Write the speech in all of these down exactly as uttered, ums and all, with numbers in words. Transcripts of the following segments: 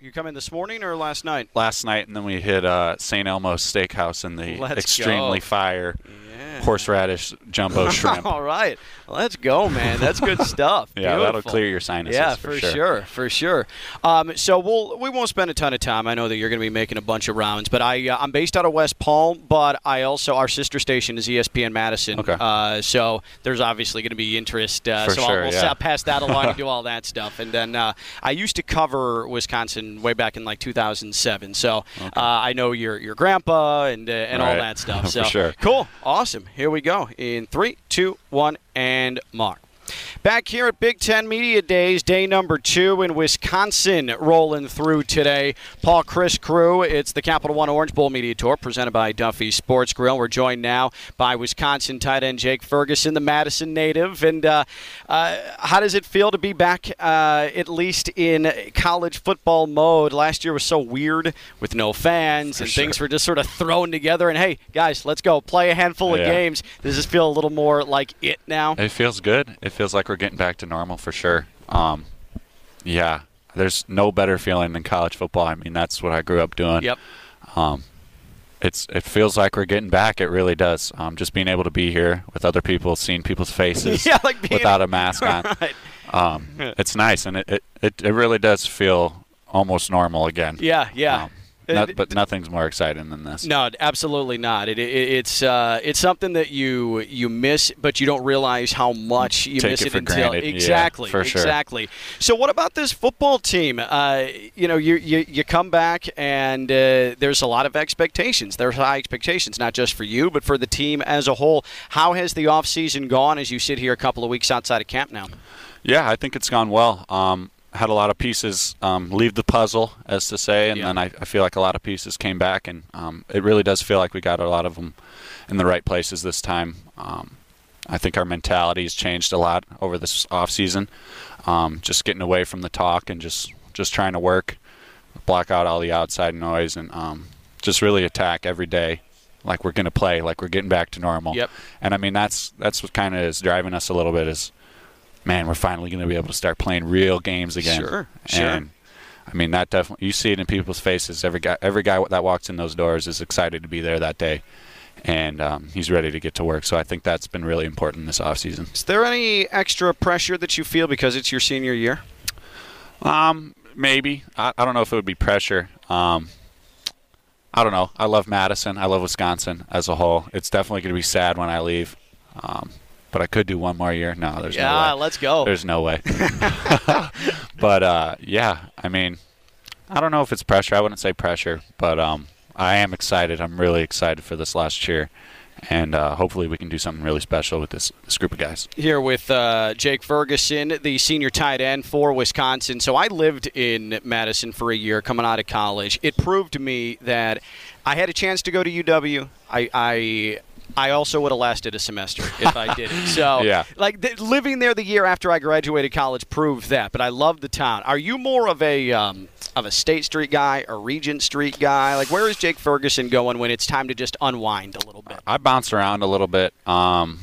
You come in this morning or last night? Last night, and then we hit uh, Saint Elmo's Steakhouse in the Let's extremely go. fire Yeah. horseradish jumbo shrimp. All right. Let's go, man. That's good stuff. Yeah, Beautiful. that'll clear your sinuses. Yeah, for, for sure. sure, for sure. Um, so we'll we won't spend a ton of time. I know that you're going to be making a bunch of rounds, but I uh, I'm based out of West Palm, but I also our sister station is E S P N Madison. Okay. Uh, so there's obviously going to be interest. Uh, For so sure, I'll, we'll yeah. s- pass that along and do all that stuff. And then uh, I used to cover Wisconsin way back in like two thousand seven. So Okay. uh, I know your your grandpa and uh, and all Right. that stuff. For So sure. cool, awesome. Here we go in three, two, one, and mark. Back here at Big Ten Media Days, day number two in Wisconsin, rolling through today. Paul Chris crew, it's the Capital One Orange Bowl Media Tour presented by Duffy Sports Grill. We're joined now by Wisconsin tight end Jake Ferguson, the Madison native. And uh, uh, how does it feel to be back, uh, at least in college football mode? Last year was so weird with no fans For and sure. things were just sort of thrown together. And hey, guys, let's go play a handful of Yeah. games. Does this feel a little more like it now? It feels good. It feels like we're getting back to normal for sure. Um, yeah, there's no better feeling than college football. I mean, that's what I grew up doing. Yep. Um, it's it feels like we're getting back. It really does. Um, just being able to be here with other people, seeing people's faces Yeah, like being- without a mask on. Right. Um, it's nice, and it, it, it, it really does feel almost normal again. Yeah, yeah. Um, not, but nothing's more exciting than this. No, absolutely not. It, it, it's uh, it's something that you you miss, but you don't realize how much you Take miss it it, for until granted. Yeah, exactly, for sure. exactly. So, what about this football team? Uh, you know, you, you you come back and uh, there's a lot of expectations. There's high expectations, not just for you, but for the team as a whole. How has the off season gone as you sit here a couple of weeks outside of camp now? Yeah, I think it's gone well. Um, had a lot of pieces um, leave the puzzle, as to say, and Yeah. then I, I feel like a lot of pieces came back, and um, it really does feel like we got a lot of them in the right places this time. Um, I think our mentality has changed a lot over this off season. Um, just getting away from the talk and just just trying to work, block out all the outside noise, and um, just really attack every day like we're going to play, like we're getting back to normal. Yep. And I mean that's that's what kind of is driving us a little bit is. Man, we're finally going to be able to start playing real games again. Sure, sure. And I mean that definitely you see it in people's faces. Every guy, every guy that walks in those doors is excited to be there that day, and um, he's ready to get to work. So I think that's been really important this off season. Is there any extra pressure that you feel because it's your senior year? Um, maybe I, I don't know if it would be pressure. Um, I don't know. I love Madison. I love Wisconsin as a whole. It's definitely going to be sad when I leave. Um, But I could do one more year. No, there's yeah, no way. let's go. There's no way. But, uh, yeah, I mean, I don't know if it's pressure. I wouldn't say pressure. But um, I am excited. I'm really excited for this last year. And uh, hopefully we can do something really special with this, this group of guys. Here with uh, Jake Ferguson, the senior tight end for Wisconsin. So I lived in Madison for a year coming out of college. It proved to me that I had a chance to go to U W. I... I I also would have lasted a semester if I did it. So, Yeah. like, th- living there the year after I graduated college proved that. But I love the town. Are you more of a um, of a State Street guy, a Regent Street guy? Like, where is Jake Ferguson going when it's time to just unwind a little bit? I bounce around a little bit. Um,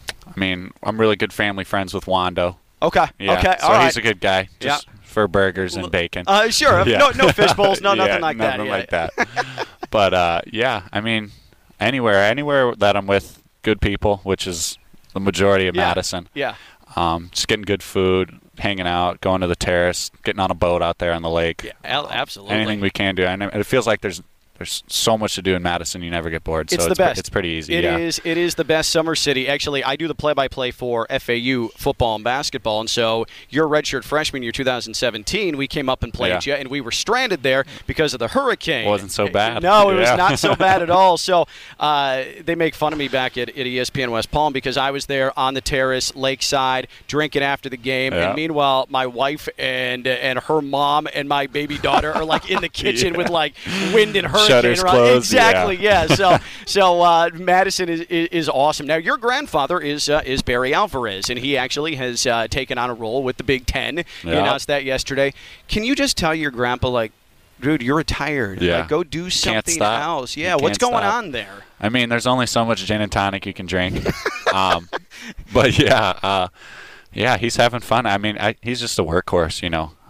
I mean, I'm really good family friends with Wando. Okay. Yeah, Okay. so All right. he's a good guy, just Yeah. for burgers and bacon. Uh, sure. Yeah. No, no fish bowls. No, Yeah, nothing like that. Nothing Yeah. like that. But uh, yeah, I mean, anywhere, anywhere that I'm with good people, which is the majority of Yeah. Madison. Yeah. Um, just getting good food, hanging out, going to the terrace, getting on a boat out there on the lake. Yeah, al- absolutely. Anything we can do. And it feels like there's there's so much to do in Madison. You never get bored. It's so the it's, pre- best. It's pretty easy. It yeah. is. It is the best summer city. Actually, I do the play-by-play for F A U football and basketball, and so your redshirt freshman year, two thousand seventeen, we came up and played Yeah. you, and we were stranded there because of the hurricane. Wasn't so bad. No, it Yeah. was not so bad at all. So uh, they make fun of me back at, at E S P N West Palm because I was there on the terrace, lakeside, drinking after the game, Yeah. and meanwhile, my wife and and her mom and my baby daughter are like in the kitchen Yeah. with like wind and hurricane Shutters around. closed, Exactly. yeah. Yeah. So so uh, Madison is, is is awesome. Now your grandfather is uh, is Barry Alvarez, and he actually has uh, taken on a role with the Big Ten. He Yeah. announced that yesterday. Can you just tell your grandpa, like, dude, you're retired. Yeah. Like, go do something stop. else. You Yeah. What's can't going stop. on there? I mean, there's only so much gin and tonic you can drink. um, but yeah, uh, yeah, he's having fun. I mean, I, he's just a workhorse, you know.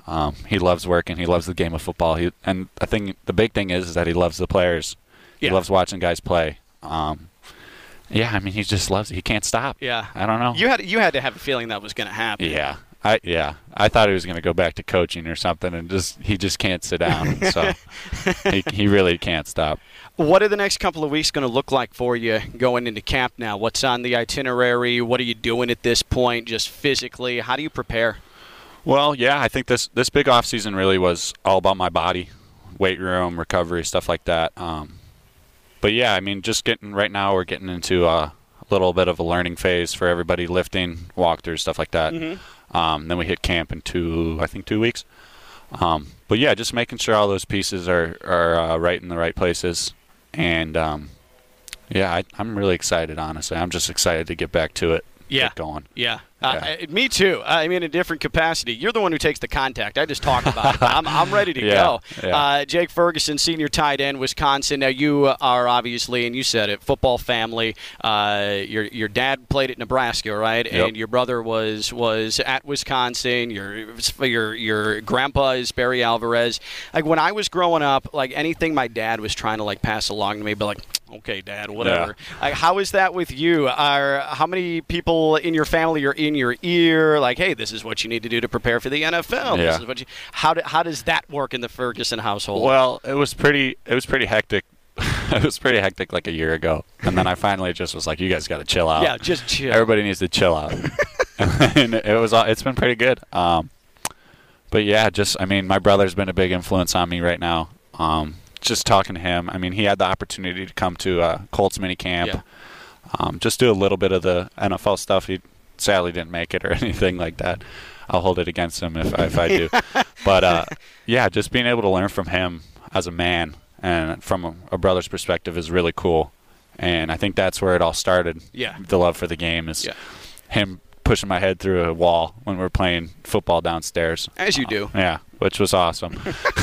Um, he loves working. He loves the game of football. He, and I think the big thing is, is that he loves the players. Yeah. He loves watching guys play. Um, yeah, I mean, he just loves it. He can't stop. Yeah. I don't know. You had you had to have a feeling that was going to happen. Yeah. I yeah. I thought he was going to go back to coaching or something, and just he just can't sit down. So he he really can't stop. What are the next couple of weeks going to look like for you going into camp now? What's on the itinerary? What are you doing at this point, just physically? How do you prepare? Well, yeah, I think this this big off season really was all about my body, weight room, recovery, stuff like that. Um, but yeah, I mean, just getting right now, we're getting into a little bit of a learning phase for everybody, lifting, walkthroughs, stuff like that. Mm-hmm. Um, then we hit camp in two, I think, two weeks. Um, but yeah, just making sure all those pieces are are uh, right in the right places, and um, yeah, I, I'm really excited. Honestly, I'm just excited to get back to it. Yeah, get going. Yeah. Uh, yeah. Me too. I mean, in a different capacity. You're the one who takes the contact. I just talk about it. I'm, I'm ready to yeah, go. Yeah. Uh, Jake Ferguson, senior tight end, Wisconsin. Now, you are obviously, and you said it, football family. Uh, your your dad played at Nebraska, right? Yep. And your brother was was at Wisconsin. Your your your grandpa is Barry Alvarez. Like when I was growing up, like anything my dad was trying to like pass along to me, but like, okay, Dad, whatever. Yeah. Like, how is that with you? Are how many people in your family are in your ear? Like, hey, this is what you need to do to prepare for the N F L. Yeah. This is what you. How do, how does that work in the Ferguson household? Well, it was pretty. It was pretty hectic. It was pretty hectic like a year ago, and then I finally just was like, "You guys got to chill out." Yeah, just chill. Everybody needs to chill out. And it was. It's been pretty good. Um, but yeah, just I mean, my brother's been a big influence on me right now. Um, just talking to him. I mean, he had the opportunity to come to uh, Colts mini camp. Yeah. Um, just do a little bit of the N F L stuff. He sadly didn't make it or anything like that. I'll hold it against him if, if I do. But, uh, yeah, just being able to learn from him as a man and from a, a brother's perspective is really cool. And I think that's where it all started. Yeah. The love for the game is yeah. him pushing my head through a wall when we were playing football downstairs. As you do. Uh, yeah, which was awesome.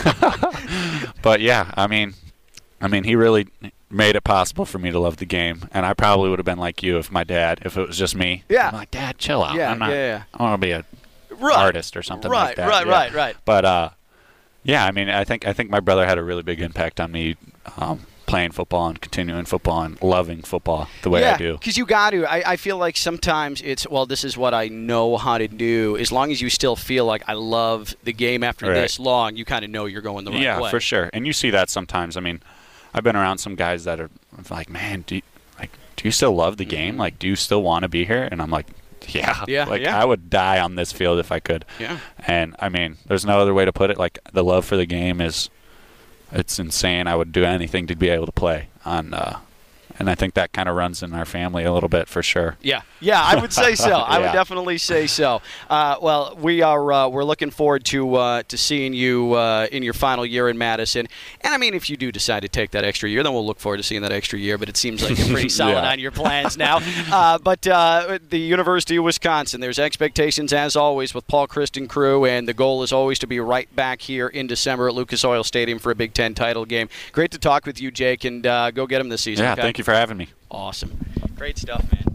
But, yeah, I mean, I mean, he really made it possible for me to love the game, and I probably would have been like you if my dad, if it was just me. Yeah. I'm like, Dad, chill out. Yeah, I'm not, yeah, yeah. I want to be a right. artist or something right, like that. Right, yeah. right, right, But uh, yeah, I mean, I think I think my brother had a really big impact on me um, playing football and continuing football and loving football the way yeah, I do. Because you got to. I, I feel like sometimes it's, well, this is what I know how to do. As long as you still feel like I love the game after right. this long, you kind of know you're going the right yeah, way. Yeah, for sure. And you see that sometimes. I mean, I've been around some guys that are like, man, do you, like, do you still love the game? Like, do you still want to be here? And I'm like, yeah. Yeah, like, yeah. I would die on this field if I could. Yeah. And, I mean, there's no other way to put it. Like, the love for the game is, it's insane. I would do anything to be able to play on, uh, and I think that kind of runs in our family a little bit for sure. Yeah, yeah, I would say so. I yeah. would definitely say so. Uh, well, we are uh, we're looking forward to uh, to seeing you uh, in your final year in Madison. And I mean, if you do decide to take that extra year, then we'll look forward to seeing that extra year. But it seems like you're pretty solid yeah. on your plans now. Uh, but uh, the University of Wisconsin, there's expectations as always with Paul Chryst and crew, and the goal is always to be right back here in December at Lucas Oil Stadium for a Big Ten title game. Great to talk with you, Jake, and uh, go get them this season. Yeah, okay? thank you for having me. Awesome. Great stuff, man.